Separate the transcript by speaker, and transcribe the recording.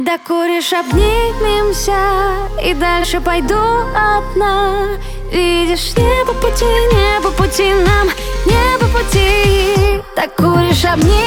Speaker 1: Да куришь, обнимемся, и дальше пойду одна. Видишь, не по пути нам, не по пути. Да куришь, обнимемся,